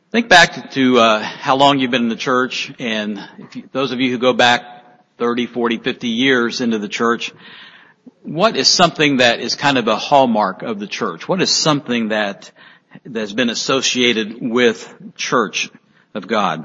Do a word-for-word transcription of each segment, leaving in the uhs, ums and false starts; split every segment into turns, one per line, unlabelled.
Think back to uh, how long you've been in the church, and if you, those of you who go back thirty, forty, fifty years into the church, what is something that is kind of a hallmark of the church? What is something that that's been associated with church of God?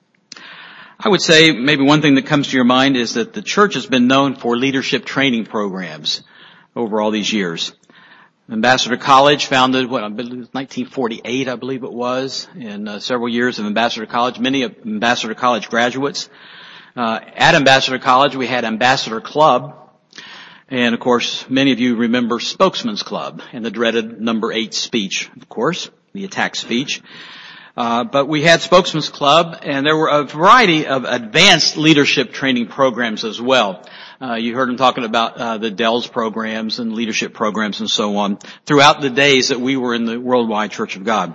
I would say maybe one thing that comes to your mind is that the church has been known for leadership training programs over all these years. Ambassador College, founded, what, nineteen forty-eight, I believe it was, in uh, several years of Ambassador College, many of Ambassador College graduates. Uh, at Ambassador College, we had Ambassador Club, and of course, many of you remember Spokesman's Club, and the dreaded number eight speech, of course, the attack speech. Uh, but we had Spokesman's Club, and there were a variety of advanced leadership training programs as well. Uh, you heard him talking about uh, the D E L S programs and leadership programs and so on throughout the days that we were in the Worldwide Church of God.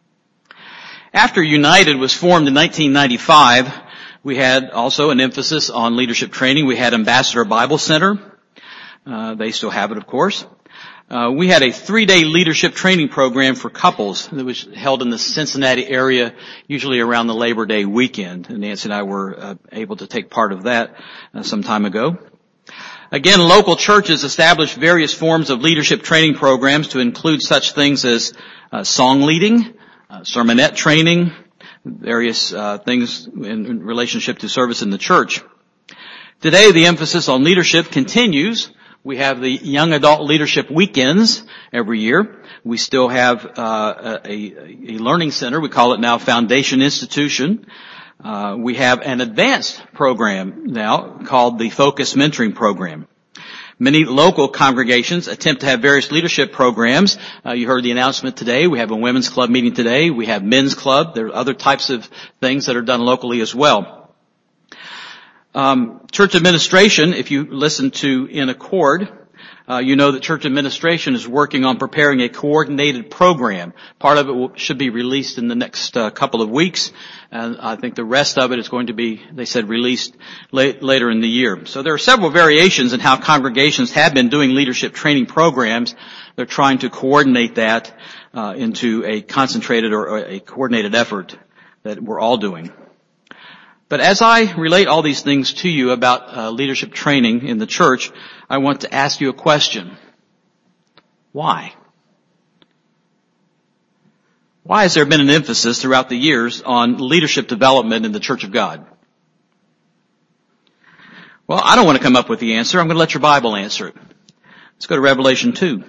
After United was formed in nineteen ninety-five, we had also an emphasis on leadership training. We had Ambassador Bible Center. Uh, they still have it, of course. Uh, we had a three-day leadership training program for couples that was held in the Cincinnati area, usually around the Labor Day weekend. And Nancy and I were uh, able to take part of that uh, some time ago. Again, local churches established various forms of leadership training programs to include such things as uh, song leading, uh, sermonette training, various uh, things in, in relationship to service in the church. Today, the emphasis on leadership continues. We have the Young Adult Leadership Weekends every year. We still have uh, a, a learning center. We call it now Foundation Institution. Uh, we have an advanced program now called the Focus Mentoring Program. Many local congregations attempt to have various leadership programs. Uh, you heard the announcement today. We have a women's club meeting today. We have men's club. There are other types of things that are done locally as well. Um, church administration, if you listen to In Accord, uh, you know that church administration is working on preparing a coordinated program. Part of it will, should be released in the next uh, couple of weeks, and I think the rest of it is going to be, they said, released late, later in the year. So there are several variations in how congregations have been doing leadership training programs. They're trying to coordinate that uh, into a concentrated or, or a coordinated effort that we're all doing. But as I relate all these things to you about uh, leadership training in the church, I want to ask you a question. Why? Why has there been an emphasis throughout the years on leadership development in the Church of God? Well, I don't want to come up with the answer. I'm going to let your Bible answer it. Let's go to Revelation two.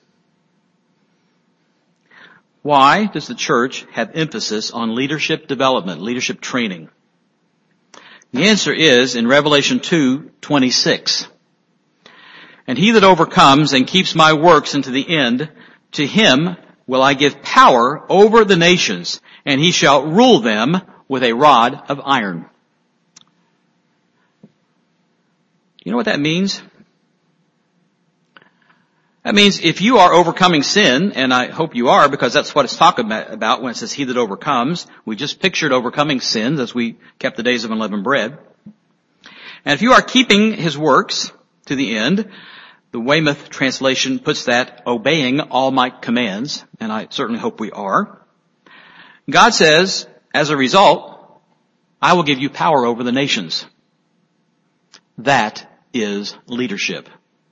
Why does the church have emphasis on leadership development, leadership training? The answer is in Revelation two twenty-six. And he that overcomes and keeps my works unto the end, to him will I give power over the nations, and he shall rule them with a rod of iron. You know what that means? That means if you are overcoming sin, and I hope you are, because that's what it's talking about when it says he that overcomes. We just pictured overcoming sins as we kept the days of unleavened bread. And if you are keeping his works to the end, the Weymouth translation puts that obeying all my commands, and I certainly hope we are. God says, as a result, I will give you power over the nations. That is leadership.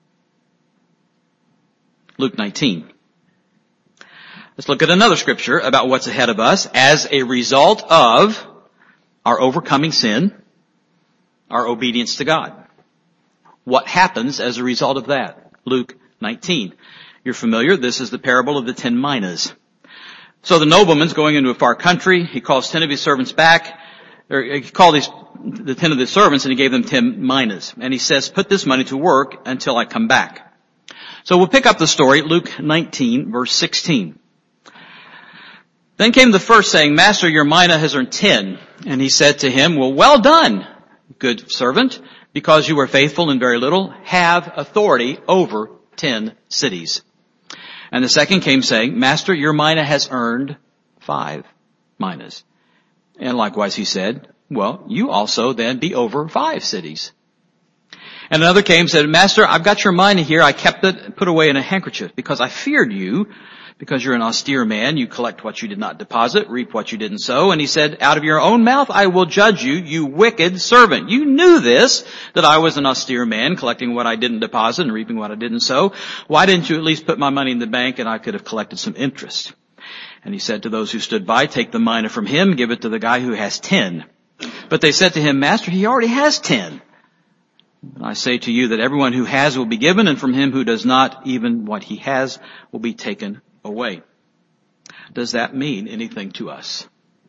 Luke nineteen. Let's look at another scripture about what's ahead of us as a result of our overcoming sin, our obedience to God. What happens as a result of that? Luke nineteen. You're familiar. This is the parable of the ten minas. So the nobleman's going into a far country. He calls ten of his servants back. Or he called his, the ten of his servants and he gave them ten minas. And he says, put this money to work until I come back. So we'll pick up the story, Luke nineteen, verse sixteen. Then came the first saying, Master, your mina has earned ten. And he said to him, well, well done, good servant, because you were faithful in very little, have authority over ten cities. And the second came saying, Master, your mina has earned five minas. And likewise he said, well, you also then be over five cities. And another came and said, Master, I've got your mina here. I kept it put away in a handkerchief because I feared you, Because you're an austere man, you collect what you did not deposit, reap what you didn't sow. And he said, out of your own mouth I will judge you, you wicked servant. You knew this, that I was an austere man, collecting what I didn't deposit and reaping what I didn't sow. Why didn't you at least put my money in the bank and I could have collected some interest? And he said to those who stood by, take the mina from him, give it to the guy who has ten. But they said to him, Master, he already has ten. And I say to you that everyone who has will be given, and from him who does not, even what he has will be taken away. Does that mean anything to us?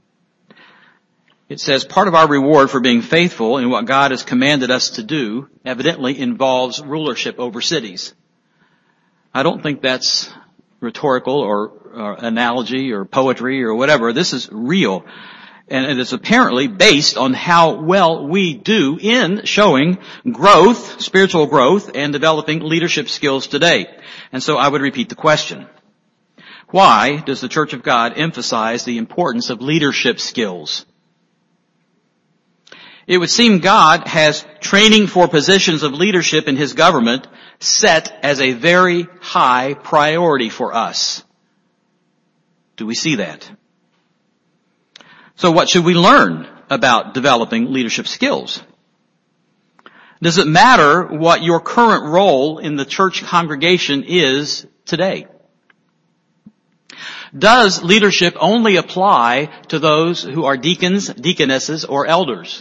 It says part of our reward for being faithful in what God has commanded us to do evidently involves rulership over cities. I don't think that's rhetorical or, or analogy or poetry or whatever. This is real. And it is apparently based on how well we do in showing growth, spiritual growth, and developing leadership skills today. And so I would repeat the question. Why does the Church of God emphasize the importance of leadership skills? It would seem God has training for positions of leadership in His government set as a very high priority for us. Do we see that? So what should we learn about developing leadership skills? Does it matter what your current role in the church congregation is today? Does leadership only apply to those who are deacons, deaconesses, or elders?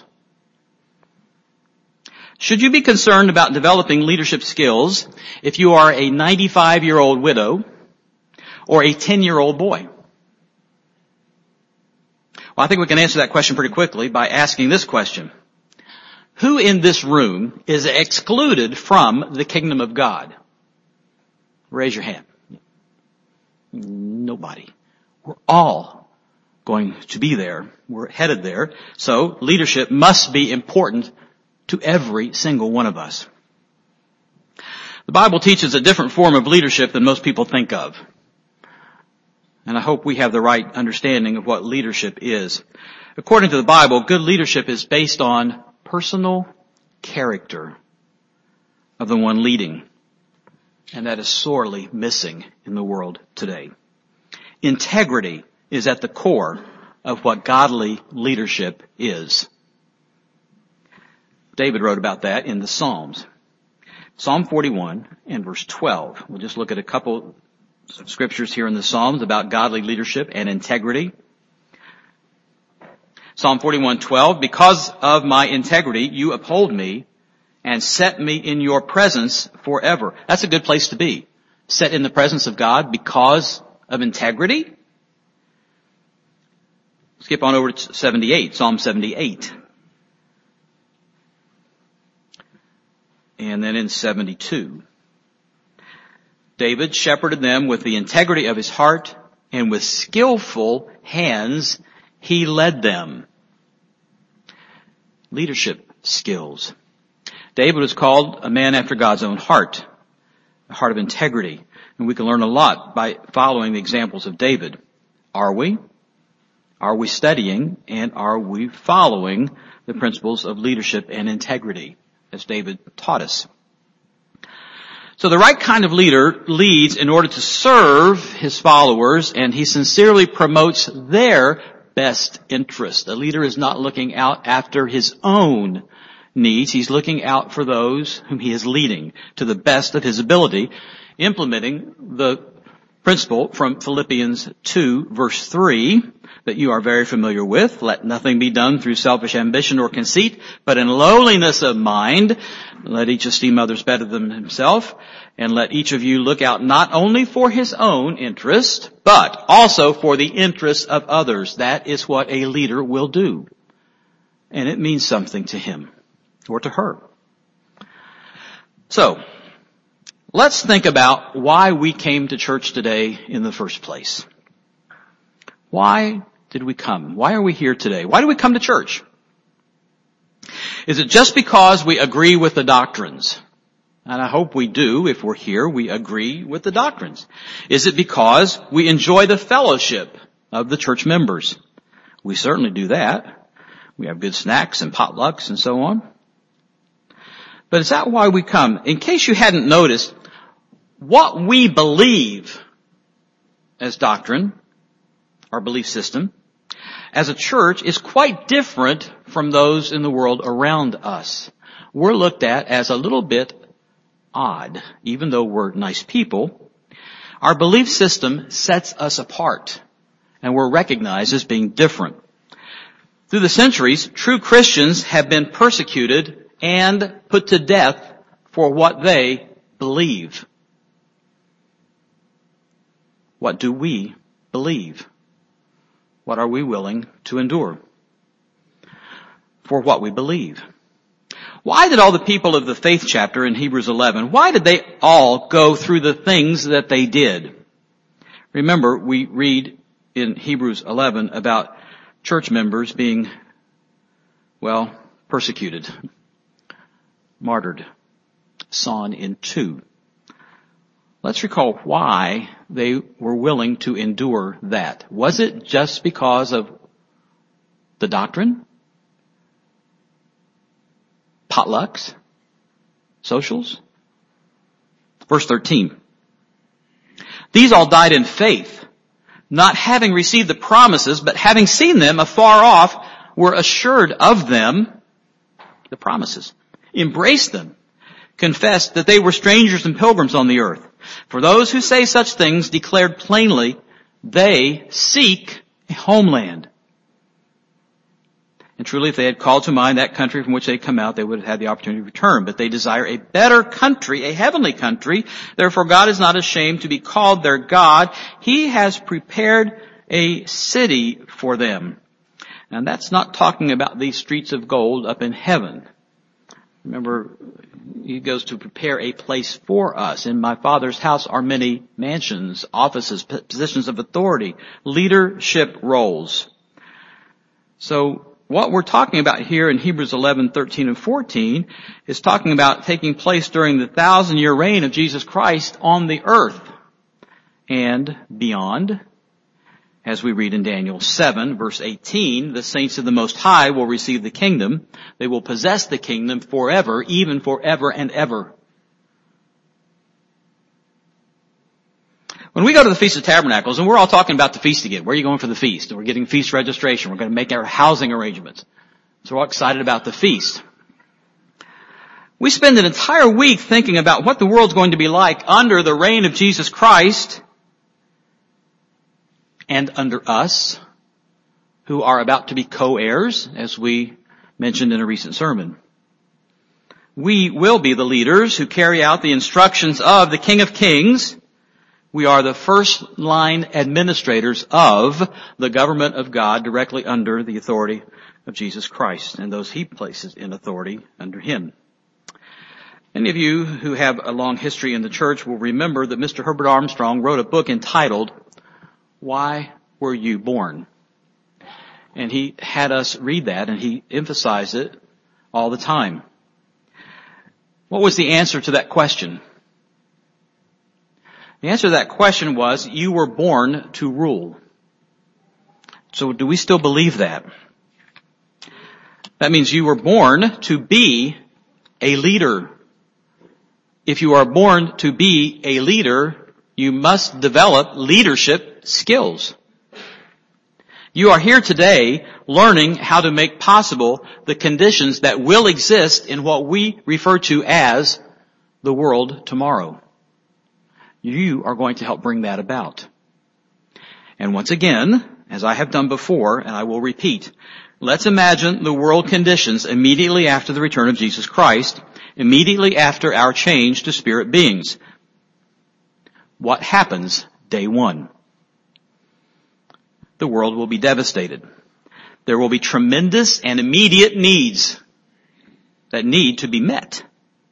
Should you be concerned about developing leadership skills if you are a ninety-five-year-old widow or a ten-year-old boy? Well, I think we can answer that question pretty quickly by asking this question. Who in this room is excluded from the kingdom of God? Raise your hand. Nobody. We're all going to be there. We're headed there. So leadership must be important to every single one of us. The Bible teaches a different form of leadership than most people think of. And I hope we have the right understanding of what leadership is. According to the Bible, good leadership is based on personal character of the one leading. And that is sorely missing in the world today. Integrity is at the core of what godly leadership is. David wrote about that in the Psalms. Psalm forty-one and verse twelve. We'll just look at a couple scriptures here in the Psalms about godly leadership and integrity. Psalm forty-one twelve, because of my integrity, you uphold me and set me in your presence forever. That's a good place to be. Set in the presence of God because of integrity. Skip on over to seventy-eight, Psalm seventy-eight. And then in seventy-two. David shepherded them with the integrity of his heart, and with skillful hands he led them. Leadership skills. David was called a man after God's own heart, a heart of integrity. And we can learn a lot by following the examples of David. Are we? Are we studying and are we following the principles of leadership and integrity as David taught us? So the right kind of leader leads in order to serve his followers, and he sincerely promotes their best interest. A leader is not looking out after his own needs. He's looking out for those whom he is leading to the best of his ability, implementing the principle from Philippians two verse three that you are very familiar with. Let nothing be done through selfish ambition or conceit, but in lowliness of mind, let each esteem others better than himself, and let each of you look out not only for his own interest, but also for the interests of others. That is what a leader will do. And it means something to him or to her. So, let's think about why we came to church today in the first place. Why did we come? Why are we here today? Why do we come to church? Is it just because we agree with the doctrines? And I hope we do. If we're here, we agree with the doctrines. Is it because we enjoy the fellowship of the church members? We certainly do that. We have good snacks and potlucks and so on. But is that why we come? In case you hadn't noticed, what we believe as doctrine, our belief system, as a church is quite different from those in the world around us. We're looked at as a little bit odd, even though we're nice people. Our belief system sets us apart, and we're recognized as being different. Through the centuries, true Christians have been persecuted and put to death for what they believe. What do we believe? What are we willing to endure for what we believe? Why did all the people of the faith chapter in Hebrews eleven, why did they all go through the things that they did? Remember, we read in Hebrews eleven about church members being, well, persecuted, martyred, sawn in two. Let's recall why they were willing to endure that. Was it just because of the doctrine? Potlucks? Socials? Verse thirteen. These all died in faith, not having received the promises, but having seen them afar off, were assured of them, the promises, embraced them, confessed that they were strangers and pilgrims on the earth. For those who say such things declared plainly, they seek a homeland. And truly, if they had called to mind that country from which they come out, they would have had the opportunity to return. But they desire a better country, a heavenly country. Therefore, God is not ashamed to be called their God. He has prepared a city for them. And that's not talking about these streets of gold up in heaven. Remember, he goes to prepare a place for us. In my Father's house are many mansions, offices, positions of authority, leadership roles. So what we're talking about here in Hebrews eleven, thirteen, and fourteen is talking about taking place during the thousand-year reign of Jesus Christ on the earth and beyond. As we read in Daniel seven, verse eighteen, the saints of the Most High will receive the kingdom. They will possess the kingdom forever, even forever and ever. When we go to the Feast of Tabernacles, and we're all talking about the feast again. Where are you going for the feast? We're getting feast registration. We're going to make our housing arrangements. So we're all excited about the feast. We spend an entire week thinking about what the world's going to be like under the reign of Jesus Christ and under us, who are about to be co-heirs, as we mentioned in a recent sermon. We will be the leaders who carry out the instructions of the King of Kings. We are the first line administrators of the government of God directly under the authority of Jesus Christ and those he places in authority under him. Many of you who have a long history in the church will remember that Mister Herbert Armstrong wrote a book entitled, Why Were You Born? And he had us read that, and he emphasized it all the time. What was the answer to that question? The answer to that question was, you were born to rule. So do we still believe that? That means you were born to be a leader. If you are born to be a leader, you must develop leadership skills. You are here today learning how to make possible the conditions that will exist in what we refer to as the world tomorrow. You are going to help bring that about. And once again, as I have done before, and I will repeat, let's imagine the world conditions immediately after the return of Jesus Christ, immediately after our change to spirit beings. What happens day one? The world will be devastated. There will be tremendous and immediate needs that need to be met.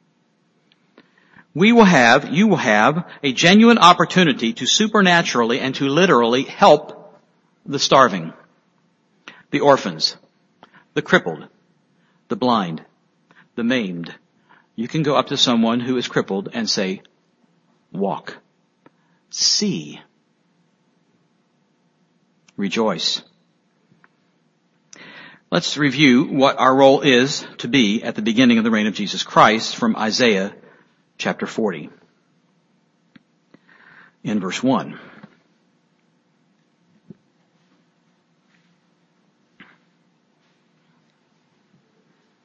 We will have, you will have a genuine opportunity to supernaturally and to literally help the starving, the orphans, the crippled, the blind, the maimed. You can go up to someone who is crippled and say, walk, see, rejoice. Let's review what our role is to be at the beginning of the reign of Jesus Christ from Isaiah chapter forty. In verse one.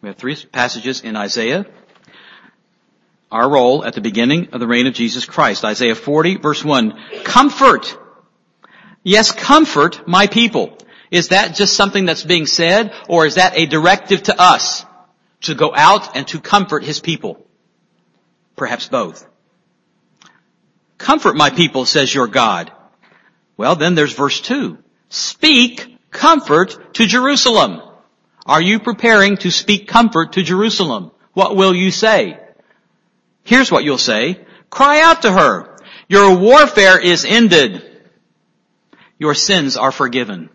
We have three passages in Isaiah. Our role at the beginning of the reign of Jesus Christ. Isaiah forty, verse one. Comfort. Yes, comfort my people. Is that just something that's being said, or is that a directive to us to go out and to comfort his people? Perhaps both. Comfort my people, says your God. Well, then there's verse two. Speak comfort to Jerusalem. Are you preparing to speak comfort to Jerusalem? What will you say? Here's what you'll say. Cry out to her. Your warfare is ended. Your sins are forgiven.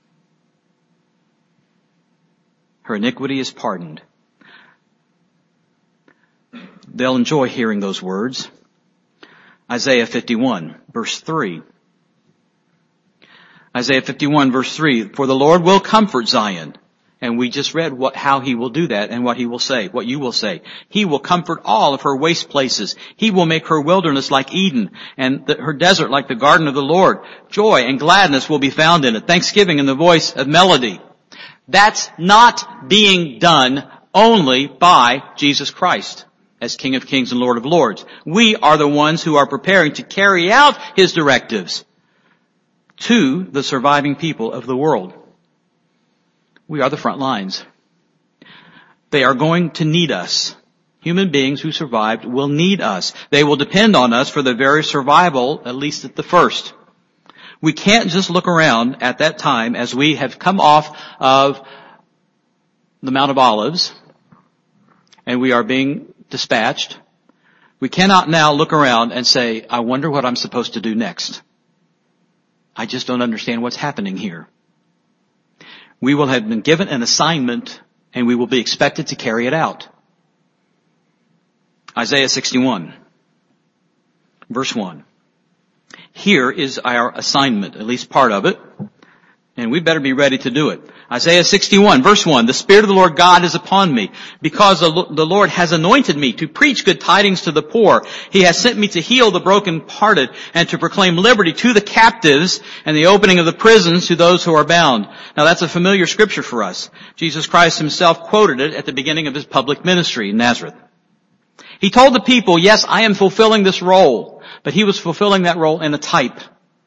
Her iniquity is pardoned. They'll enjoy hearing those words. Isaiah fifty-one, verse three. Isaiah fifty-one, verse three. For the Lord will comfort Zion. And we just read what, how he will do that and what he will say, what you will say. He will comfort all of her waste places. He will make her wilderness like Eden and the, her desert like the garden of the Lord. Joy and gladness will be found in it. Thanksgiving and the voice of melody. That's not being done only by Jesus Christ as King of Kings and Lord of Lords. We are the ones who are preparing to carry out his directives to the surviving people of the world. We are the front lines. They are going to need us. Human beings who survived will need us. They will depend on us for their very survival, at least at the first. We can't just look around at that time as we have come off of the Mount of Olives and we are being dispatched. We cannot now look around and say, I wonder what I'm supposed to do next. I just don't understand what's happening here. We will have been given an assignment and we will be expected to carry it out. Isaiah sixty-one, verse one. Here is our assignment, at least part of it, and we better be ready to do it. Isaiah sixty-one, verse one. The Spirit of the Lord God is upon me, because the Lord has anointed me to preach good tidings to the poor. He has sent me to heal the brokenhearted and to proclaim liberty to the captives and the opening of the prisons to those who are bound. Now that's a familiar scripture for us. Jesus Christ himself quoted it at the beginning of his public ministry in Nazareth. He told the people, yes, I am fulfilling this role, but he was fulfilling that role in a type.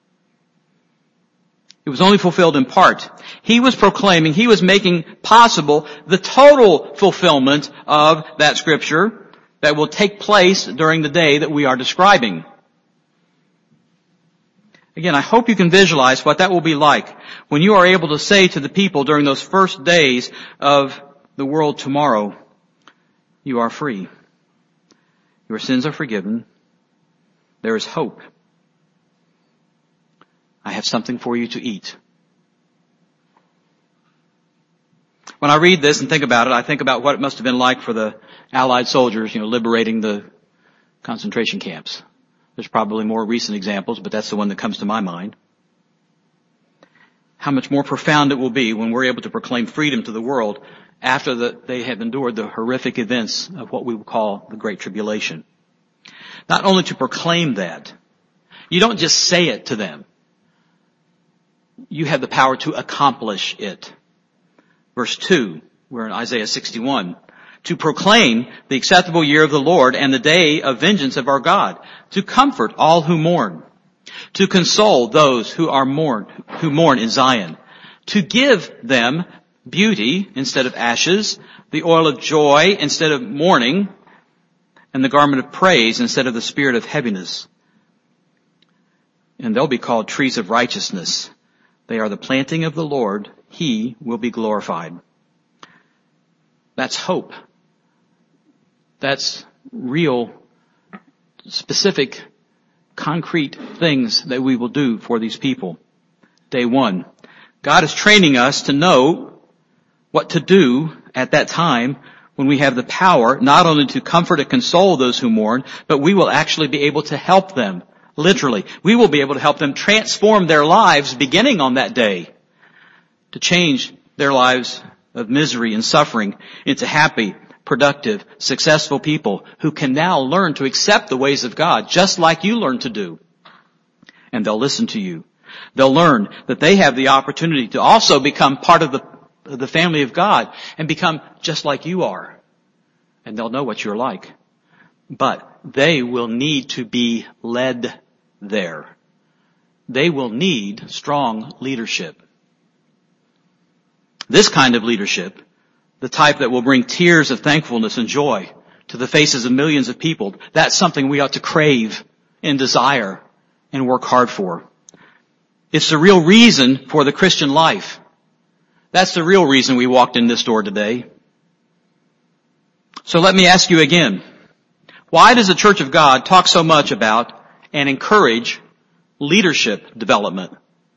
It was only fulfilled in part. He was proclaiming, he was making possible the total fulfillment of that scripture that will take place during the day that we are describing. Again, I hope you can visualize what that will be like when you are able to say to the people during those first days of the world tomorrow, you are free. Your sins are forgiven. There is hope. I have something for you to eat. When I read this and think about it, I think about what it must have been like for the Allied soldiers, you know, liberating the concentration camps. There's probably more recent examples, but that's the one that comes to my mind. How much more profound it will be when we're able to proclaim freedom to the world after the, they have endured the horrific events of what we would call the Great Tribulation. Not only to proclaim that, you don't just say it to them. You have the power to accomplish it. Verse two, we're in Isaiah sixty-one. To proclaim the acceptable year of the Lord and the day of vengeance of our God. To comfort all who mourn. To console those who are mourn, who mourn in Zion. To give them beauty instead of ashes, the oil of joy instead of mourning, and the garment of praise instead of the spirit of heaviness. And they'll be called trees of righteousness. They are the planting of the Lord. He will be glorified. That's hope. That's real, specific, concrete things that we will do for these people. Day one. God is training us to know what to do at that time when we have the power not only to comfort and console those who mourn, but we will actually be able to help them. Literally, we will be able to help them transform their lives beginning on that day, to change their lives of misery and suffering into happy, productive, successful people who can now learn to accept the ways of God just like you learned to do. And they'll listen to you. They'll learn that they have the opportunity to also become part of the of the family of God and become just like you are. And they'll know what you're like. But they will need to be led there. They will need strong leadership. This kind of leadership, the type that will bring tears of thankfulness and joy to the faces of millions of people, that's something we ought to crave and desire and work hard for. It's the real reason for the Christian life. That's the real reason we walked in this door today. So let me ask you again, why does the Church of God talk so much about and encourage leadership development?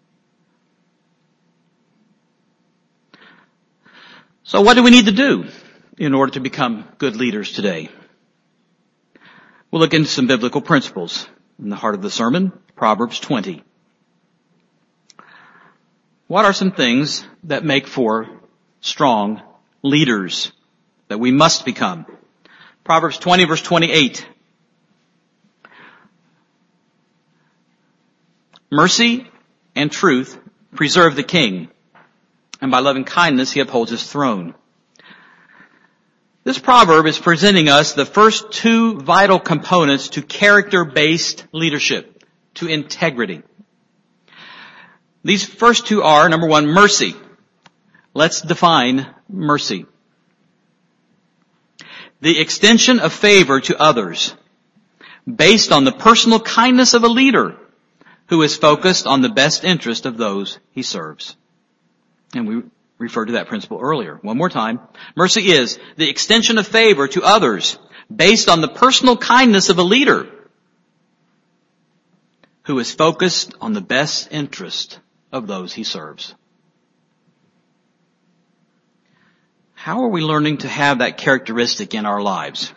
So what do we need to do in order to become good leaders today? We'll look into some biblical principles. In the heart of the sermon, Proverbs twenty. What are some things that make for strong leaders that we must become? Proverbs twenty verse twenty-eight. Mercy and truth preserve the king, and by loving kindness he upholds his throne. This proverb is presenting us the first two vital components to character-based leadership, to integrity. These first two are, number one, mercy. Let's define mercy. The extension of favor to others based on the personal kindness of a leader who is focused on the best interest of those he serves. And we referred to that principle earlier. One more time. Mercy is the extension of favor to others based on the personal kindness of a leader who is focused on the best interest of those he serves. How are we learning to have that characteristic in our lives?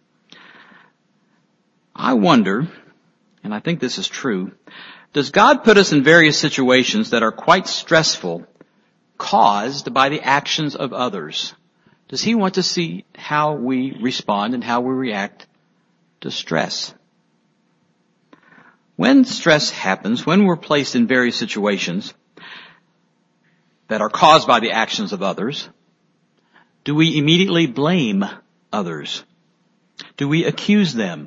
I wonder, and I think this is true, does God put us in various situations that are quite stressful caused by the actions of others? Does he want to see how we respond and how we react to stress? When stress happens, when we're placed in various situations that are caused by the actions of others, do we immediately blame others? Do we accuse them?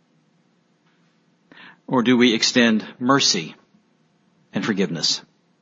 Or do we extend mercy and forgiveness?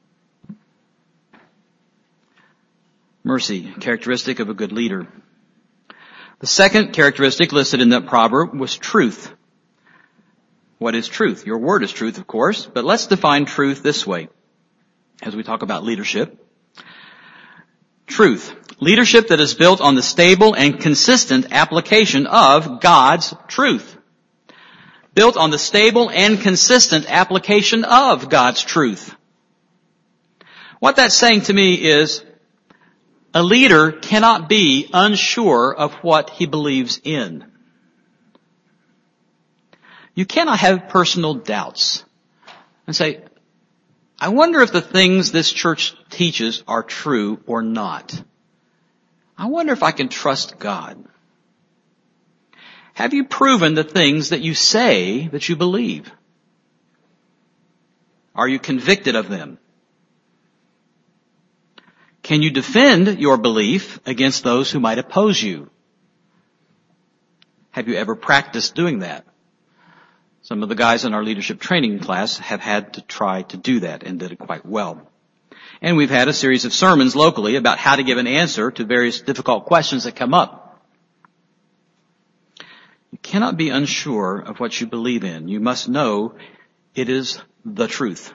Mercy, characteristic of a good leader. The second characteristic listed in that proverb was truth. What is truth? Your word is truth, of course, but let's define truth this way as we talk about leadership. Truth. Leadership that is built on the stable and consistent application of God's truth. Built on the stable and consistent application of God's truth. What that's saying to me is a leader cannot be unsure of what he believes in. You cannot have personal doubts and say, I wonder if the things this church teaches are true or not. I wonder if I can trust God. Have you proven the things that you say that you believe? Are you convicted of them? Can you defend your belief against those who might oppose you? Have you ever practiced doing that? Some of the guys in our leadership training class have had to try to do that and did it quite well. And we've had a series of sermons locally about how to give an answer to various difficult questions that come up. You cannot be unsure of what you believe in. You must know it is the truth.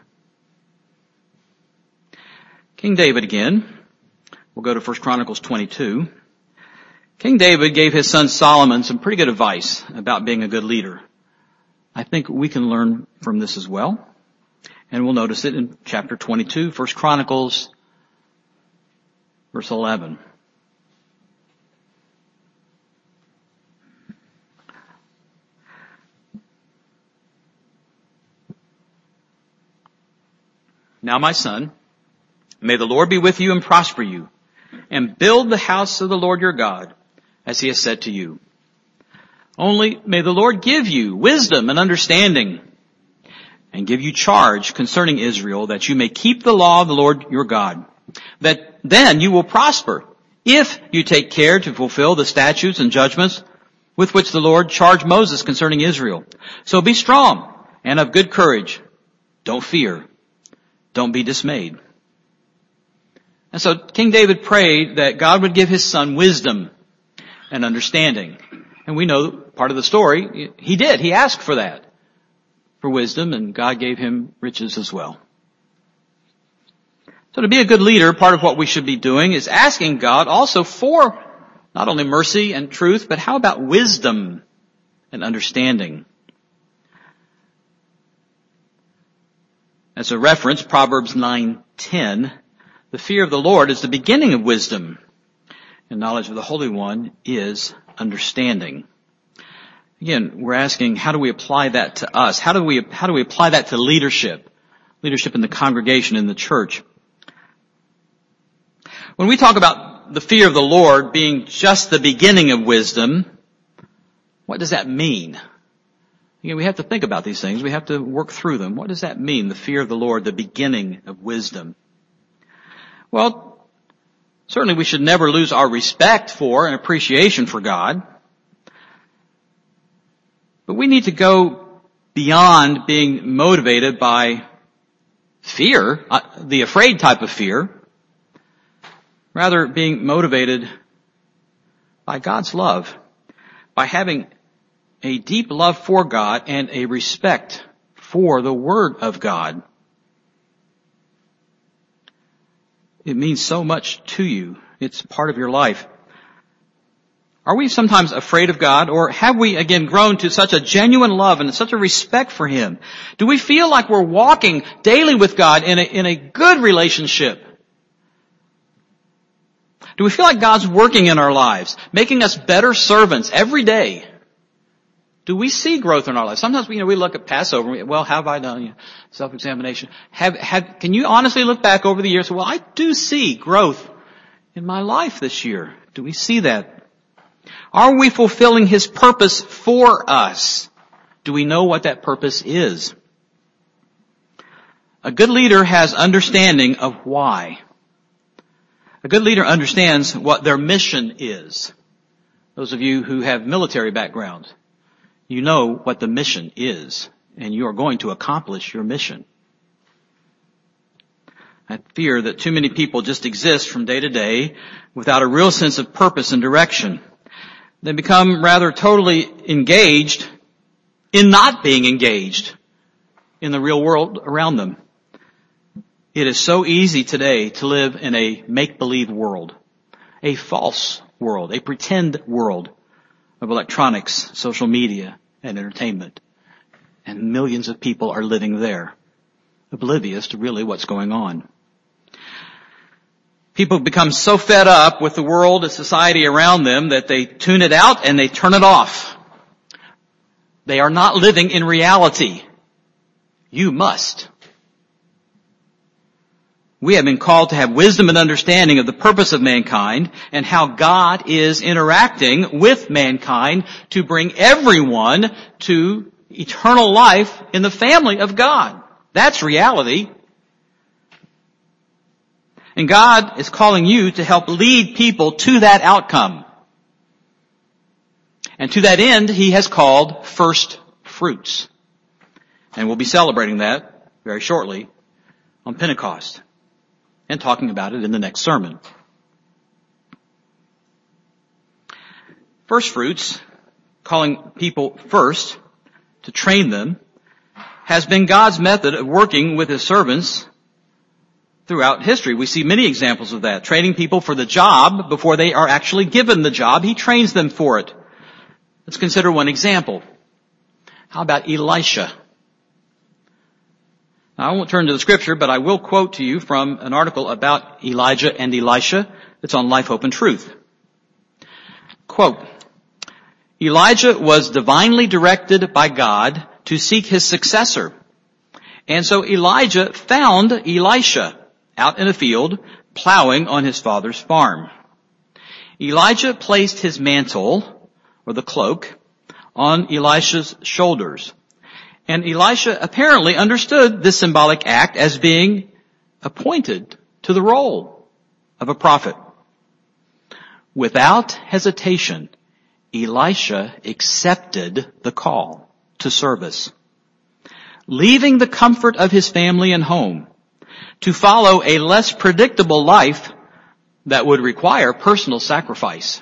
King David again. We'll go to First Chronicles twenty-two. King David gave his son Solomon some pretty good advice about being a good leader. I think we can learn from this as well. And we'll notice it in chapter twenty-two, First Chronicles, verse eleven. Now, my son, may the Lord be with you and prosper you, and build the house of the Lord your God, as he has said to you. Only may the Lord give you wisdom and understanding, and give you charge concerning Israel, that you may keep the law of the Lord your God, that Then you will prosper if you take care to fulfill the statutes and judgments with which the Lord charged Moses concerning Israel. So be strong and of good courage. Don't fear. Don't be dismayed. And so King David prayed that God would give his son wisdom and understanding. And we know part of the story, he did. He asked for that, for wisdom, and God gave him riches as well. So to be a good leader, part of what we should be doing is asking God also for not only mercy and truth, but how about wisdom and understanding? As a reference, Proverbs nine ten, the fear of the Lord is the beginning of wisdom, and knowledge of the Holy One is understanding. Again, we're asking, how do we apply that to us? How do we, how do we apply that to leadership? Leadership in the congregation, in the church. When we talk about the fear of the Lord being just the beginning of wisdom, what does that mean? Again, we have to think about these things. We have to work through them. What does that mean, the fear of the Lord, the beginning of wisdom? Well, certainly we should never lose our respect for and appreciation for God. But we need to go beyond being motivated by fear, uh, the afraid type of fear. Rather, being motivated by God's love, by having a deep love for God and a respect for the Word of God. It means so much to you. It's part of your life. Are we sometimes afraid of God, or have we again grown to such a genuine love and such a respect for Him? Do we feel like we're walking daily with God in a, in a good relationship? Do we feel like God's working in our lives, making us better servants every day? Do we see growth in our lives? Sometimes we, you know, we look at Passover, and we, well, have I done, you know, self-examination? Have, have, can you honestly look back over the years? Well, I do see growth in my life this year. Do we see that? Are we fulfilling His purpose for us? Do we know what that purpose is? A good leader has understanding of why. A good leader understands what their mission is. Those of you who have military backgrounds, you know what the mission is, and you are going to accomplish your mission. I fear that too many people just exist from day to day without a real sense of purpose and direction. They become rather totally engaged in not being engaged in the real world around them. It is so easy today to live in a make-believe world, a false world, a pretend world of electronics, social media, and entertainment. And millions of people are living there, oblivious to really what's going on. People become so fed up with the world and society around them that they tune it out and they turn it off. They are not living in reality. You must. We have been called to have wisdom and understanding of the purpose of mankind and how God is interacting with mankind to bring everyone to eternal life in the family of God. That's reality. And God is calling you to help lead people to that outcome. And to that end, He has called first fruits. And we'll be celebrating that very shortly on Pentecost and talking about it in the next sermon. First fruits, calling people first to train them, has been God's method of working with His servants throughout history. We see many examples of that. Training people for the job before they are actually given the job. He trains them for it. Let's consider one example. How about Elisha? Now, I won't turn to the scripture, but I will quote to you from an article about Elijah and Elisha that's on Life, Hope, and Truth. Quote, Elijah was divinely directed by God to seek his successor. And so Elijah found Elisha out in a field plowing on his father's farm. Elijah placed his mantle, or the cloak, on Elisha's shoulders. And Elisha apparently understood this symbolic act as being appointed to the role. of a prophet. Without hesitation, Elisha accepted the call to service, leaving the comfort of his family and home to follow a less predictable life that would require personal sacrifice.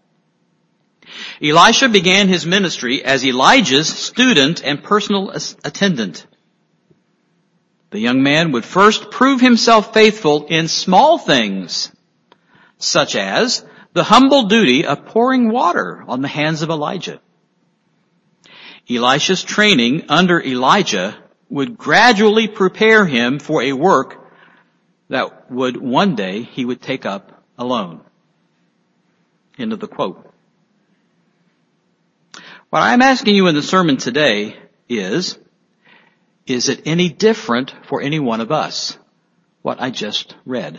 Elisha began his ministry as Elijah's student and personal attendant. The young man would first prove himself faithful in small things, such as the humble duty of pouring water on the hands of Elijah. Elisha's training under Elijah would gradually prepare him for a work that would one day he would take up alone. End of the quote. What I'm asking you in the sermon today is, is it any different for any one of us, what I just read?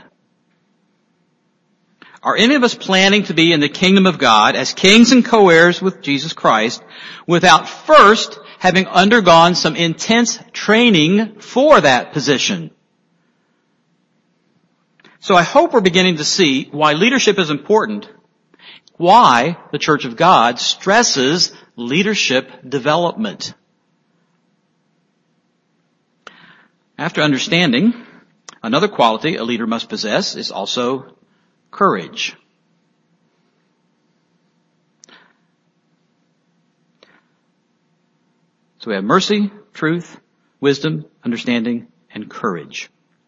Are any of us planning to be in the kingdom of God as kings and co-heirs with Jesus Christ without first having undergone some intense training for that position? So I hope we're beginning to see why leadership is important, why the Church of God stresses leadership development. After understanding, another quality a leader must possess is also courage. So we have mercy, truth, wisdom, understanding, and courage.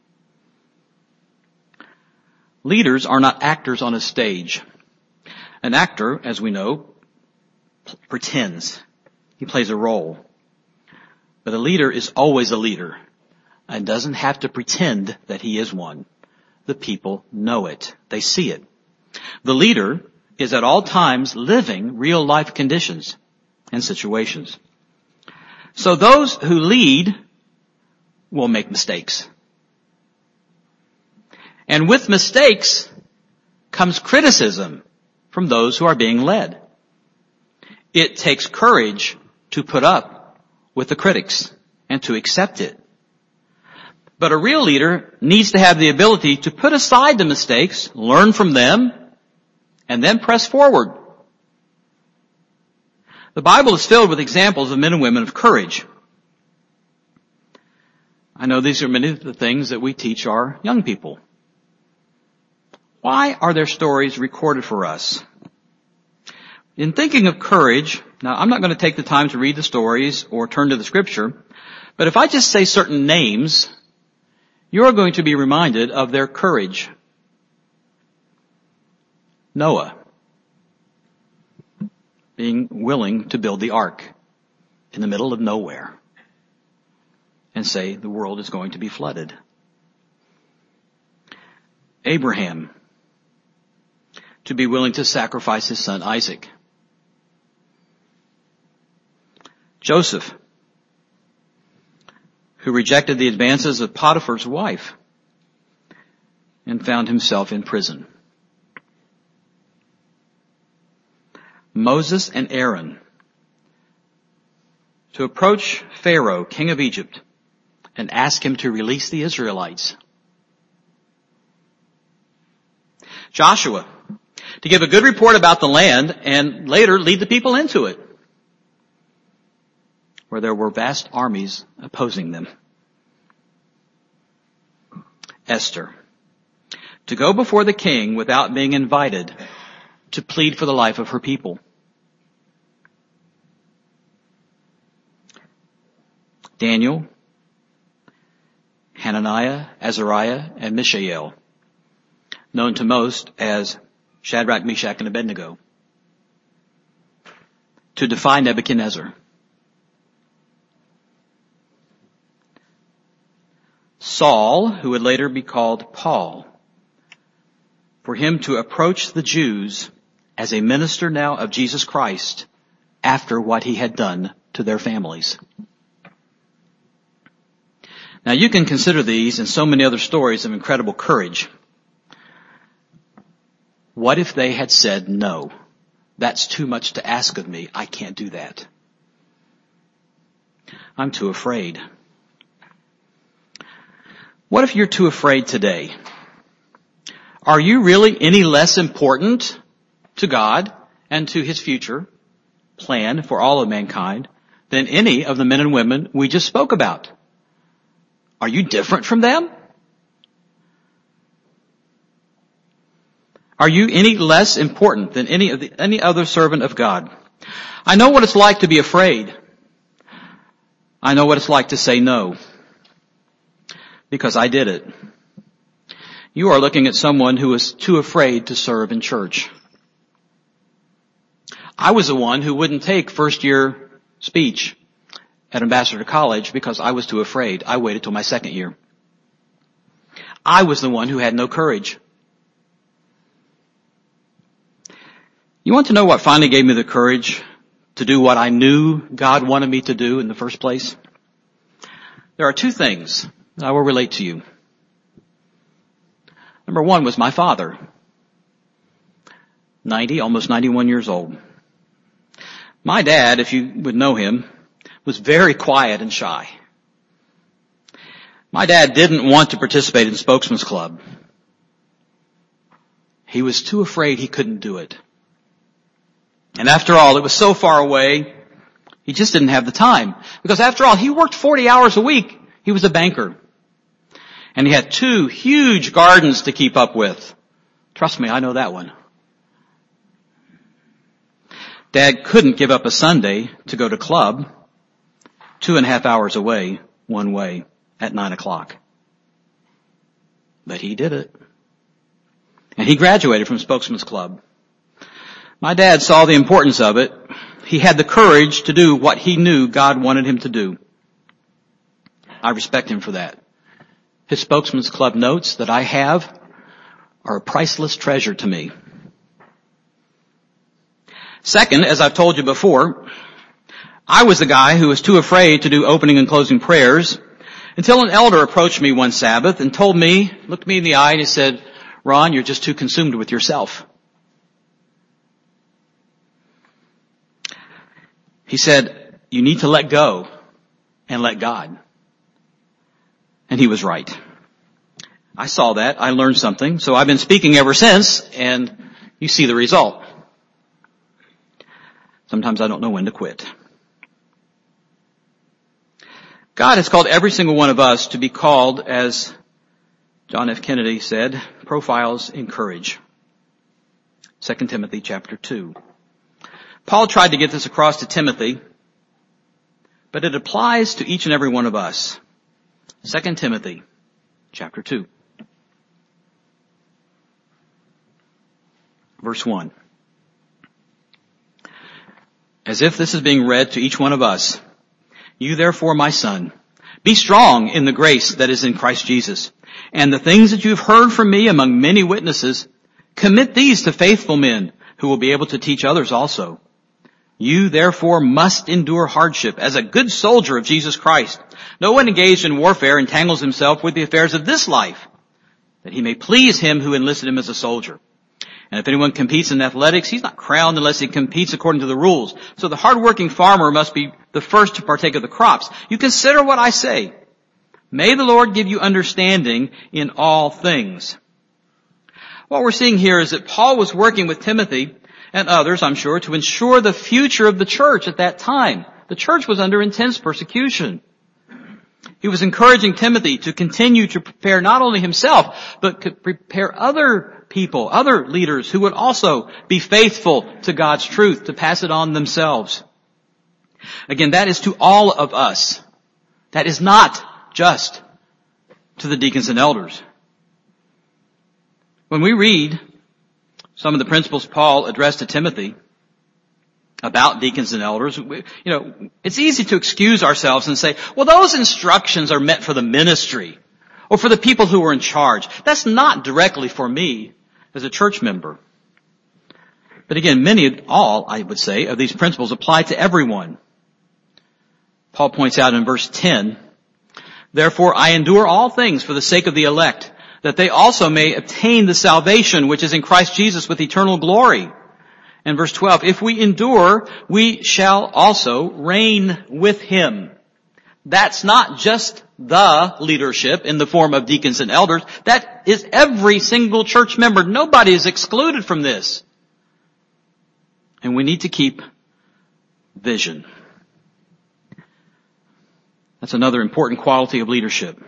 Leaders are not actors on a stage. An actor, as we know, pretends. He plays a role. But a leader is always a leader and doesn't have to pretend that he is one. The people know it. They see it. The leader is at all times living real life conditions and situations. So those who lead will make mistakes. And with mistakes comes criticism from those who are being led. It takes courage to put up with the critics and to accept it. But a real leader needs to have the ability to put aside the mistakes, learn from them, and then press forward. The Bible is filled with examples of men and women of courage. I know these are many of the things that we teach our young people. Why are their stories recorded for us? In thinking of courage, now I'm not going to take the time to read the stories or turn to the scripture, but if I just say certain names, you're going to be reminded of their courage. Noah, being willing to build the ark in the middle of nowhere and say the world is going to be flooded. Abraham, to be willing to sacrifice his son Isaac. Joseph, who rejected the advances of Potiphar's wife and found himself in prison. Moses and Aaron, to approach Pharaoh, king of Egypt, and ask him to release the Israelites. Joshua, to give a good report about the land and later lead the people into it, where there were vast armies opposing them. Esther, to go before the king without being invited to plead for the life of her people. Daniel, Hananiah, Azariah, and Mishael, known to most as Shadrach, Meshach, and Abednego, to defy Nebuchadnezzar. Saul, who would later be called Paul, for him to approach the Jews as a minister now of Jesus Christ after what he had done to their families. Now you can consider these and so many other stories of incredible courage. What if they had said, no, that's too much to ask of me. I can't do that. I'm too afraid. What if you're too afraid today? Are you really any less important to God and to His future plan for all of mankind than any of the men and women we just spoke about? Are you different from them? Are you any less important than any of the, any other servant of God? I know what it's like to be afraid. I know what it's like to say no. Because I did it. You are looking at someone who is too afraid to serve in church. I was the one who wouldn't take first year speech at Ambassador College because I was too afraid. I waited till my second year. I was the one who had no courage. You want to know what finally gave me the courage to do what I knew God wanted me to do in the first place? There are two things that I will relate to you. Number one was my father. ninety, almost ninety-one years old. My dad, if you would know him, was very quiet and shy. My dad didn't want to participate in Spokesman's Club. He was too afraid he couldn't do it. And after all, it was so far away, he just didn't have the time. Because after all, he worked forty hours a week. He was a banker. And he had two huge gardens to keep up with. Trust me, I know that one. Dad couldn't give up a Sunday to go to club two and a half hours away, one way, at nine o'clock. But he did it. And he graduated from Spokesman's Club. My dad saw the importance of it. He had the courage to do what he knew God wanted him to do. I respect him for that. His Spokesman's Club notes that I have are a priceless treasure to me. Second, as I've told you before, I was the guy who was too afraid to do opening and closing prayers until an elder approached me one Sabbath and told me, looked me in the eye and he said, "Ron, you're just too consumed with yourself." He said, "You need to let go and let God." And he was right. I saw that. I learned something. So I've been speaking ever since, and you see the result. Sometimes I don't know when to quit. God has called every single one of us to be called, as John F. Kennedy said, profiles in courage. Second Timothy chapter two. Paul tried to get this across to Timothy, but it applies to each and every one of us. Second Timothy chapter two. Verse one. As if this is being read to each one of us. You therefore, my son, be strong in the grace that is in Christ Jesus. And the things that you have heard from me among many witnesses, commit these to faithful men who will be able to teach others also. You therefore must endure hardship as a good soldier of Jesus Christ. No one engaged in warfare entangles himself with the affairs of this life, that he may please him who enlisted him as a soldier. And if anyone competes in athletics, he's not crowned unless he competes according to the rules. So the hardworking farmer must be the first to partake of the crops. You consider what I say. May the Lord give you understanding in all things. What we're seeing here is that Paul was working with Timothy and others, I'm sure, to ensure the future of the church at that time. The church was under intense persecution. He was encouraging Timothy to continue to prepare not only himself, but to prepare other people, other leaders who would also be faithful to God's truth, to pass it on themselves. Again, that is to all of us. That is not just to the deacons and elders. When we read some of the principles Paul addressed to Timothy about deacons and elders, we, you know, it's easy to excuse ourselves and say, well, those instructions are meant for the ministry or for the people who are in charge. That's not directly for me as a church member. But again, many, all, I would say, of these principles apply to everyone. Paul points out in verse ten, therefore I endure all things for the sake of the elect, that they also may obtain the salvation which is in Christ Jesus with eternal glory. And verse twelve, if we endure, we shall also reign with him. That's not just the leadership in the form of deacons and elders. That is every single church member. Nobody is excluded from this. And we need to keep vision. That's another important quality of leadership.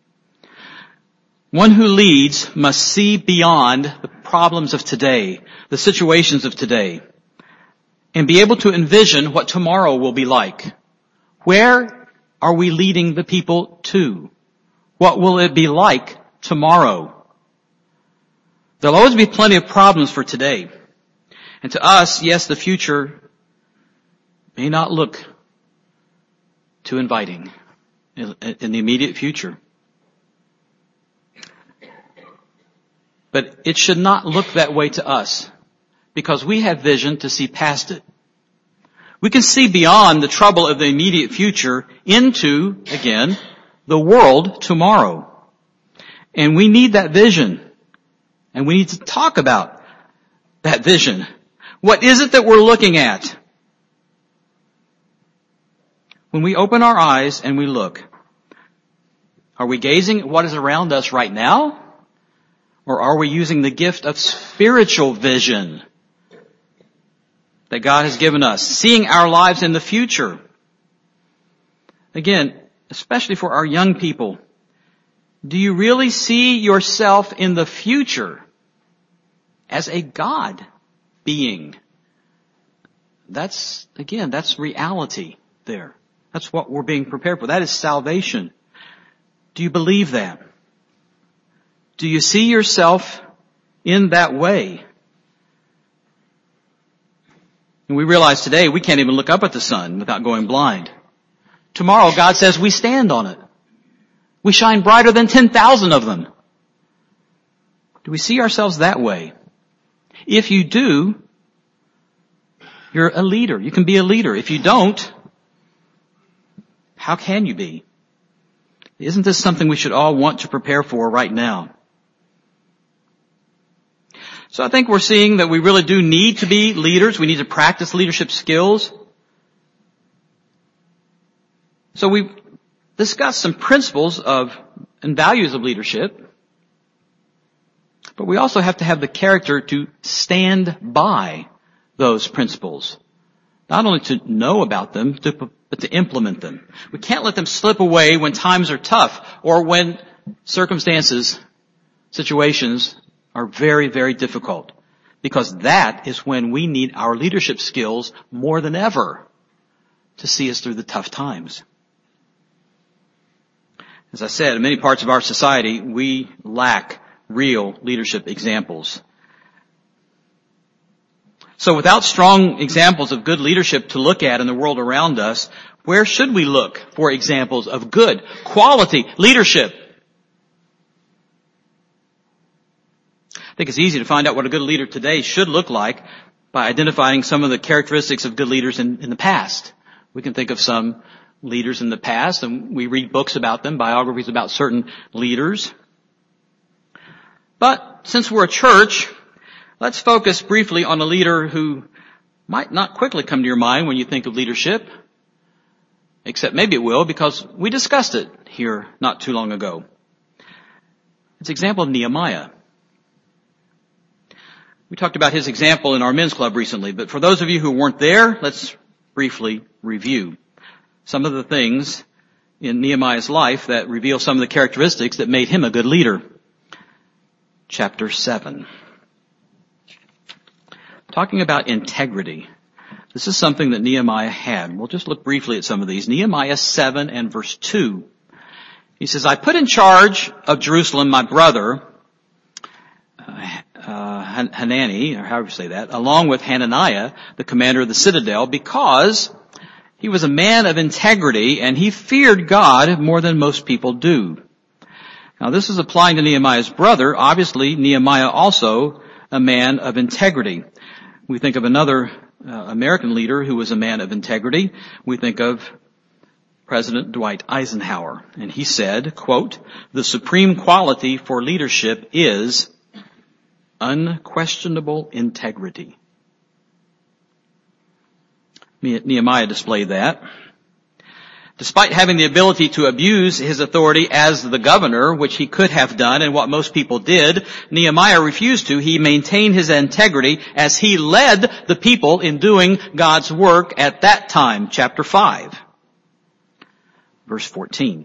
One who leads must see beyond the problems of today, the situations of today, and be able to envision what tomorrow will be like. Where are we leading the people to? What will it be like tomorrow? There'll always be plenty of problems for today. And to us, yes, the future may not look too inviting in the immediate future. But it should not look that way to us, because we have vision to see past it. We can see beyond the trouble of the immediate future into, again, the world tomorrow. And we need that vision. And we need to talk about that vision. What is it that we're looking at? When we open our eyes and we look, are we gazing at what is around us right now? Or are we using the gift of spiritual vision that God has given us, seeing our lives in the future? Again, especially for our young people, do you really see yourself in the future as a God being? That's, again, that's reality there. That's what we're being prepared for. That is salvation. Do you believe that? Do you see yourself in that way? And we realize today we can't even look up at the sun without going blind. Tomorrow God says we stand on it. We shine brighter than ten thousand of them. Do we see ourselves that way? If you do, you're a leader. You can be a leader. If you don't, how can you be? Isn't this something we should all want to prepare for right now? So I think we're seeing that we really do need to be leaders. We need to practice leadership skills. So we've discussed some principles of and values of leadership. But we also have to have the character to stand by those principles. Not only to know about them, to, but to implement them. We can't let them slip away when times are tough or when circumstances, situations are very, very difficult. Because that is when we need our leadership skills more than ever to see us through the tough times. As I said, in many parts of our society, we lack real leadership examples. So without strong examples of good leadership to look at in the world around us, where should we look for examples of good, quality leadership? I think it's easy to find out what a good leader today should look like by identifying some of the characteristics of good leaders in, in the past. We can think of some leaders in the past, and we read books about them, biographies about certain leaders. But since we're a church, let's focus briefly on a leader who might not quickly come to your mind when you think of leadership, except maybe it will, because we discussed it here not too long ago. It's an example of Nehemiah. We talked about his example in our men's club recently, but for those of you who weren't there, let's briefly review some of the things in Nehemiah's life that reveal some of the characteristics that made him a good leader. Chapter seven. Talking about integrity. This is something that Nehemiah had. We'll just look briefly at some of these. Nehemiah seven and verse two. He says, I put in charge of Jerusalem my brother, uh, uh, Hanani, or however you say that, along with Hananiah, the commander of the citadel, because he was a man of integrity and he feared God more than most people do. Now this is applying to Nehemiah's brother. Obviously, Nehemiah also a man of integrity. We think of another uh, American leader who was a man of integrity. We think of President Dwight Eisenhower. And he said, quote, the supreme quality for leadership is unquestionable integrity. Nehemiah displayed that. Despite having the ability to abuse his authority as the governor, which he could have done and what most people did, Nehemiah refused to. He maintained his integrity as he led the people in doing God's work at that time. Chapter five, verse fourteen.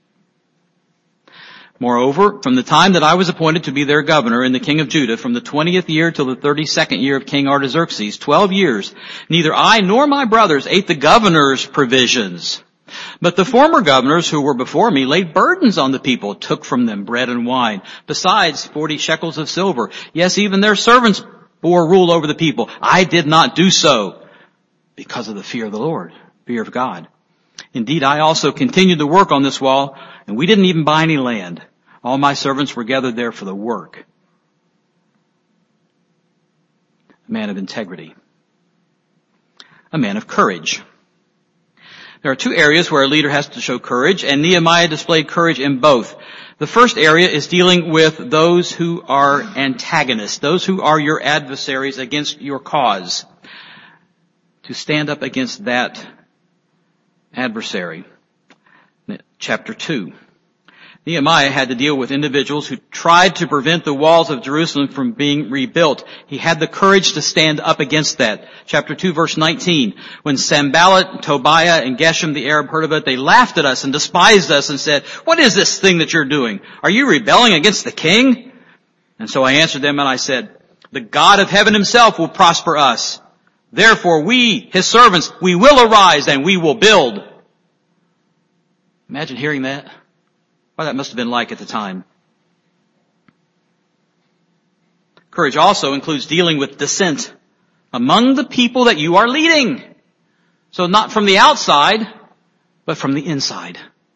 Moreover, from the time that I was appointed to be their governor in the king of Judah, from the twentieth year till the thirty-second year of King Artaxerxes, twelve years, neither I nor my brothers ate the governor's provisions. But the former governors who were before me laid burdens on the people, took from them bread and wine, besides forty shekels of silver. Yes, even their servants bore rule over the people. I did not do so because of the fear of the Lord, fear of God. Indeed, I also continued to work on this wall, and we didn't even buy any land. All my servants were gathered there for the work. A man of integrity. A man of courage. There are two areas where a leader has to show courage, and Nehemiah displayed courage in both. The first area is dealing with those who are antagonists, those who are your adversaries against your cause. To stand up against that adversary. Chapter two. Nehemiah had to deal with individuals who tried to prevent the walls of Jerusalem from being rebuilt. He had the courage to stand up against that. Chapter two, verse nineteen. When Sanballat, Tobiah, and Geshem the Arab heard of it, they laughed at us and despised us and said, "What is this thing that you're doing? Are you rebelling against the king?" And so I answered them and I said, "The God of heaven himself will prosper us. Therefore we, his servants, we will arise and we will build." Imagine hearing that. What that must have been like at the time. Courage also includes dealing with dissent among the people that you are leading. So not from the outside, but from the inside.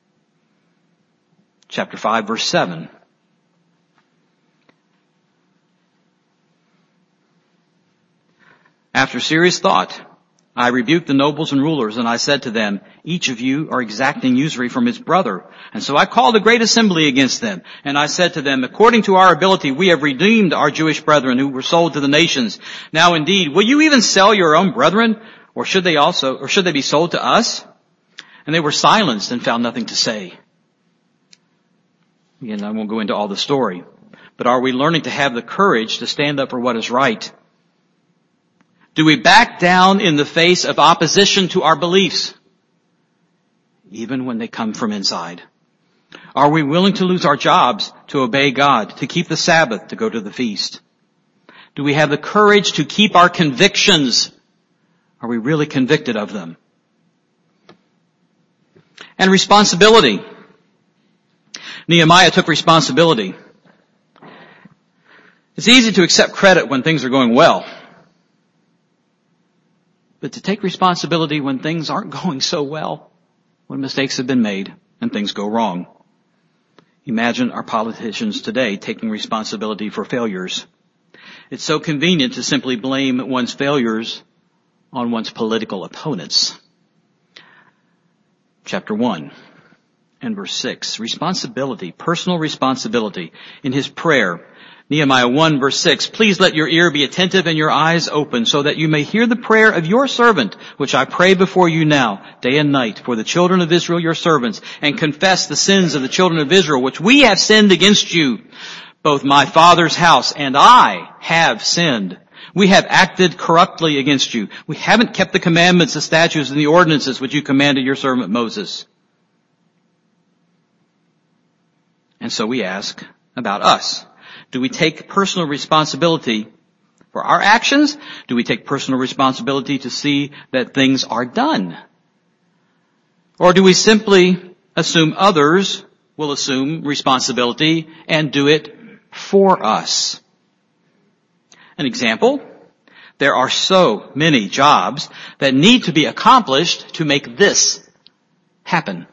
Chapter five, verse seven. After serious thought, I rebuked the nobles and rulers, and I said to them, "Each of you are exacting usury from his brother." And so I called a great assembly against them. And I said to them, "According to our ability, we have redeemed our Jewish brethren who were sold to the nations. Now indeed, will you even sell your own brethren? Or should they also, or should they be sold to us?" And they were silenced and found nothing to say. Again, I won't go into all the story. But are we learning to have the courage to stand up for what is right? Do we back down in the face of opposition to our beliefs, even when they come from inside? Are we willing to lose our jobs to obey God, to keep the Sabbath, to go to the feast? Do we have the courage to keep our convictions? Are we really convicted of them? And responsibility. Nehemiah took responsibility. It's easy to accept credit when things are going well. But to take responsibility when things aren't going so well, when mistakes have been made and things go wrong. Imagine our politicians today taking responsibility for failures. It's so convenient to simply blame one's failures on one's political opponents. Chapter one and verse six. Responsibility, personal responsibility. In his prayer, Nehemiah one verse six, "Please let your ear be attentive and your eyes open so that you may hear the prayer of your servant, which I pray before you now, day and night, for the children of Israel, your servants, and confess the sins of the children of Israel, which we have sinned against you. Both my father's house and I have sinned. We have acted corruptly against you. We haven't kept the commandments, the statutes, and the ordinances which you commanded your servant Moses." And so we ask about us. Do we take personal responsibility for our actions? Do we take personal responsibility to see that things are done? Or do we simply assume others will assume responsibility and do it for us? An example, there are so many jobs that need to be accomplished to make this happen.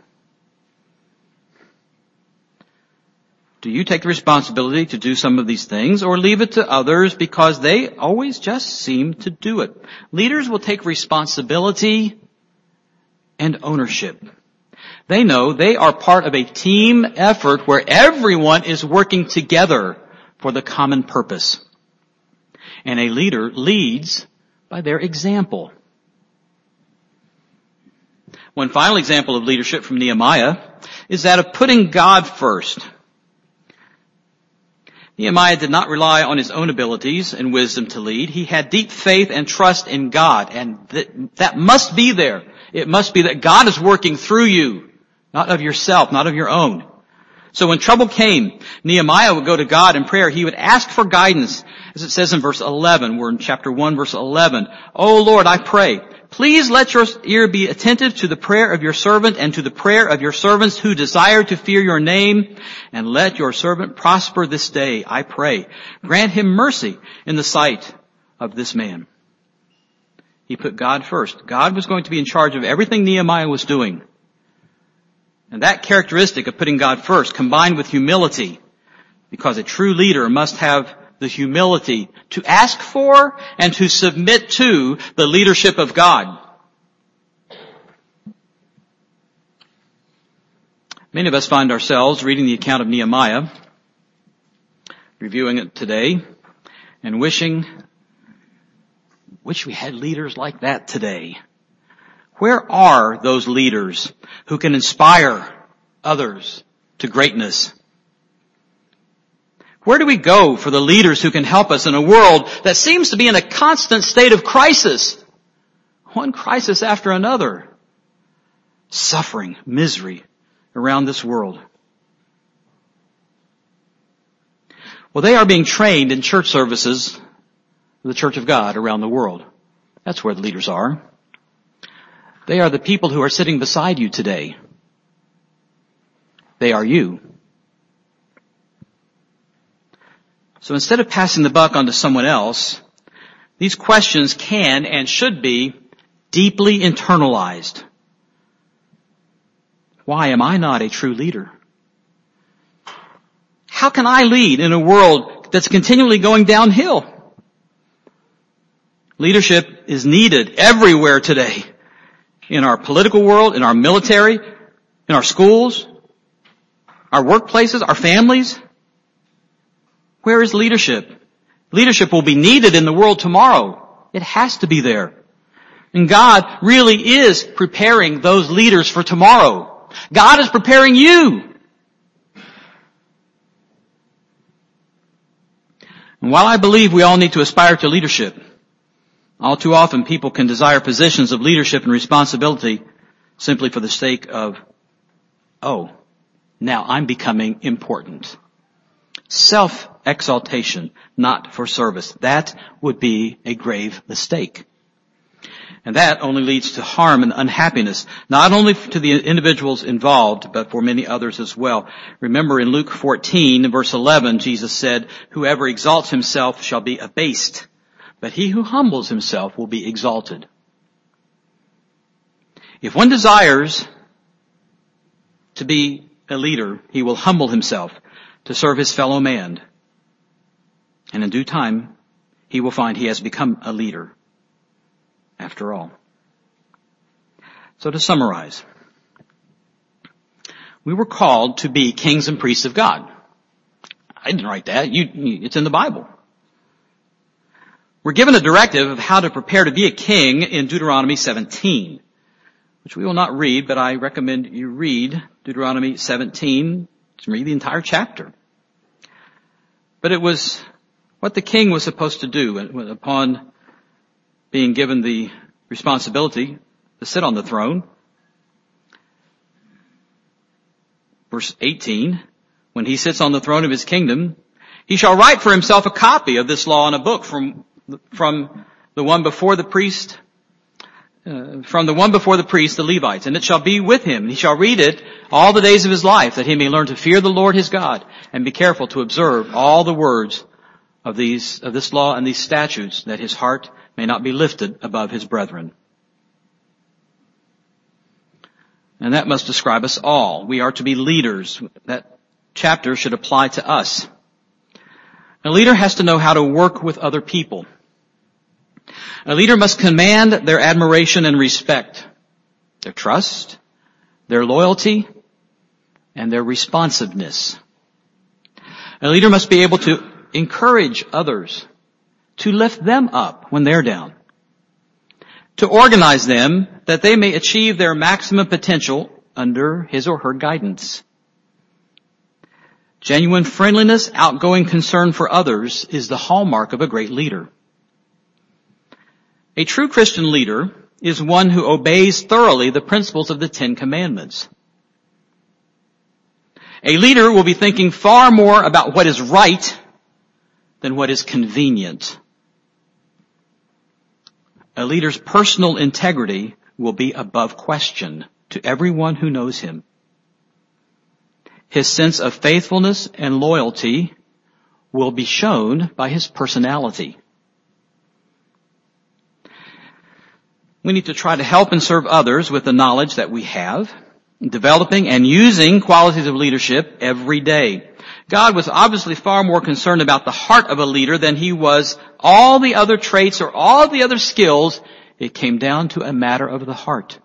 Do you take the responsibility to do some of these things or leave it to others because they always just seem to do it? Leaders will take responsibility and ownership. They know they are part of a team effort where everyone is working together for the common purpose. And a leader leads by their example. One final example of leadership from Nehemiah is that of putting God first. Nehemiah did not rely on his own abilities and wisdom to lead. He had deep faith and trust in God, and that, that must be there. It must be that God is working through you, not of yourself, not of your own. So when trouble came, Nehemiah would go to God in prayer. He would ask for guidance, as it says in verse eleven. We're in chapter one, verse eleven. "O Lord, I pray, please let your ear be attentive to the prayer of your servant and to the prayer of your servants who desire to fear your name, and let your servant prosper this day, I pray. Grant him mercy in the sight of this man." He put God first. God was going to be in charge of everything Nehemiah was doing. And that characteristic of putting God first, combined with humility, because a true leader must have the humility to ask for and to submit to the leadership of God. Many of us find ourselves reading the account of Nehemiah, reviewing it today, and wishing, wish we had leaders like that today. Where are those leaders who can inspire others to greatness? Where do we go for the leaders who can help us in a world that seems to be in a constant state of crisis? One crisis after another. Suffering, misery around this world. Well, they are being trained in church services of the Church of God around the world. That's where the leaders are. They are the people who are sitting beside you today. They are you. So instead of passing the buck on to someone else, these questions can and should be deeply internalized. Why am I not a true leader? How can I lead in a world that's continually going downhill? Leadership is needed everywhere today. In our political world, in our military, in our schools, our workplaces, our families. Where is leadership? Leadership will be needed in the world tomorrow. It has to be there. And God really is preparing those leaders for tomorrow. God is preparing you. And while I believe we all need to aspire to leadership, all too often people can desire positions of leadership and responsibility simply for the sake of, oh, now I'm becoming important. Self-exaltation, not for service. That would be a grave mistake. And that only leads to harm and unhappiness, not only to the individuals involved, but for many others as well. Remember in Luke fourteen, verse eleven, Jesus said, "Whoever exalts himself shall be abased, but he who humbles himself will be exalted." If one desires to be a leader, he will humble himself to serve his fellow man. And in due time, he will find he has become a leader after all. So to summarize, we were called to be kings and priests of God. I didn't write that. You, it's in the Bible. We're given a directive of how to prepare to be a king in Deuteronomy seventeen, which we will not read, but I recommend you read Deuteronomy seventeen, to read the entire chapter. But it was what the king was supposed to do upon being given the responsibility to sit on the throne. Verse eighteen, when he sits on the throne of his kingdom, he shall write for himself a copy of this law in a book from from the one before the priest, uh, from the one before the priest, the Levites, and it shall be with him. He shall read it all the days of his life, that he may learn to fear the Lord his God, and be careful to observe all the words of these, of this law and these statutes, that his heart may not be lifted above his brethren. And that must describe us all. We are to be leaders. That chapter should apply to us. A leader has to know how to work with other people. A leader must command their admiration and respect, their trust, their loyalty, and their responsiveness. A leader must be able to encourage others, to lift them up when they're down. to organize them that they may achieve their maximum potential under his or her guidance. Genuine friendliness, outgoing concern for others is the hallmark of a great leader. A true Christian leader is one who obeys thoroughly the principles of the Ten Commandments. A leader will be thinking far more about what is right than what is convenient. A leader's personal integrity will be above question to everyone who knows him. His sense of faithfulness and loyalty will be shown by his personality. We need to try to help and serve others with the knowledge that we have, developing and using qualities of leadership every day. God was obviously far more concerned about the heart of a leader than he was all the other traits or all the other skills. It came down to a matter of the heart.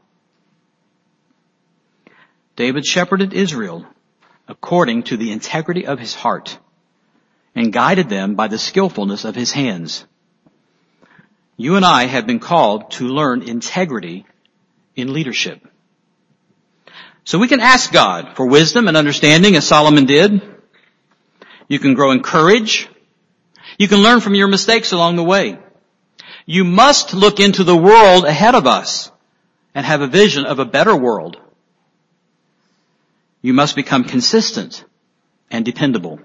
David shepherded Israel according to the integrity of his heart and guided them by the skillfulness of his hands. You and I have been called to learn integrity in leadership. So we can ask God for wisdom and understanding as Solomon did. You can grow in courage. You can learn from your mistakes along the way. You must look into the world ahead of us and have a vision of a better world. You must become consistent and dependable.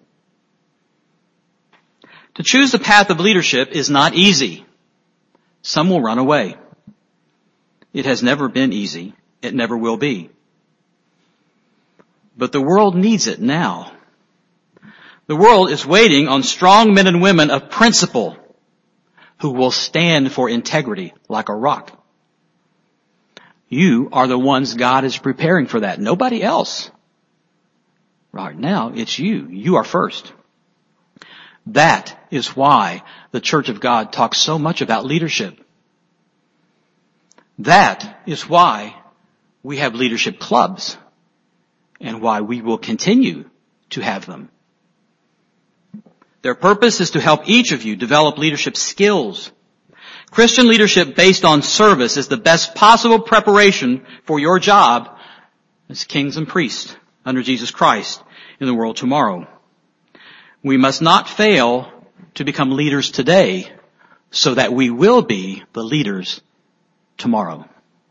To choose the path of leadership is not easy. Some will run away. It has never been easy. It never will be. But the world needs it now. The world is waiting on strong men and women of principle who will stand for integrity like a rock. You are the ones God is preparing for that. Nobody else. Right now, it's you. You are first. That is why the Church of God talks so much about leadership. That is why we have leadership clubs and why we will continue to have them. Their purpose is to help each of you develop leadership skills. Christian leadership based on service is the best possible preparation for your job as kings and priests under Jesus Christ in the world tomorrow. We must not fail to become leaders today so that we will be the leaders tomorrow.